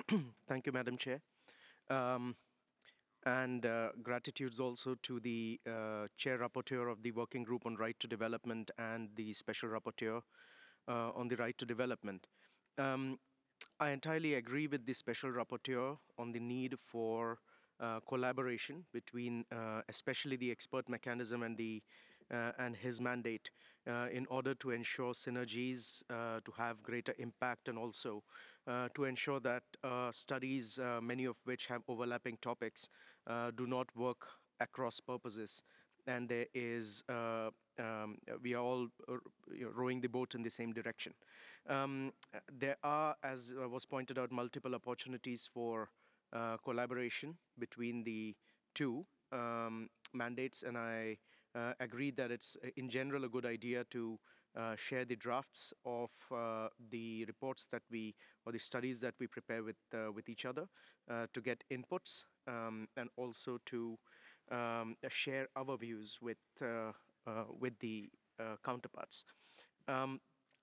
Thank you, Madam Chair. Um, and gratitudes also to the Chair Rapporteur of the Working Group on Right to Development and the Special Rapporteur on the Right to Development. Um, I entirely agree with the Special Rapporteur on the need for collaboration between, especially the expert mechanism and the and his mandate, in order to ensure synergies, to have greater impact, and also to ensure that studies, many of which have overlapping topics, do not work across purposes, and there is we are all rowing the boat in the same direction. There are, as was pointed out, multiple opportunities for collaboration between the two mandates, and I agree that it's in general a good idea to share the drafts of the reports that we or the studies that we prepare with each other to get inputs, and also to share our views with the counterparts. Um,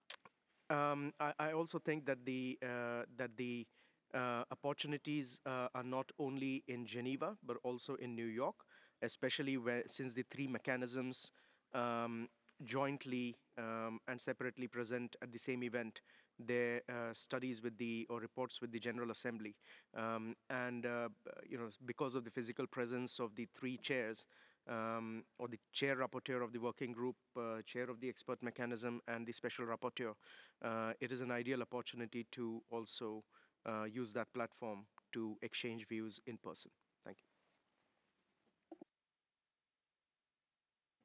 I also think that the opportunities are not only in Geneva but also in New York, especially where since the three mechanisms um, jointly and separately present at the same event their studies with the or reports with the General Assembly, and because of the physical presence of the three chairs, or the chair rapporteur of the working group, chair of the expert mechanism, and the special rapporteur, it is an ideal opportunity to also use that platform to exchange views in person.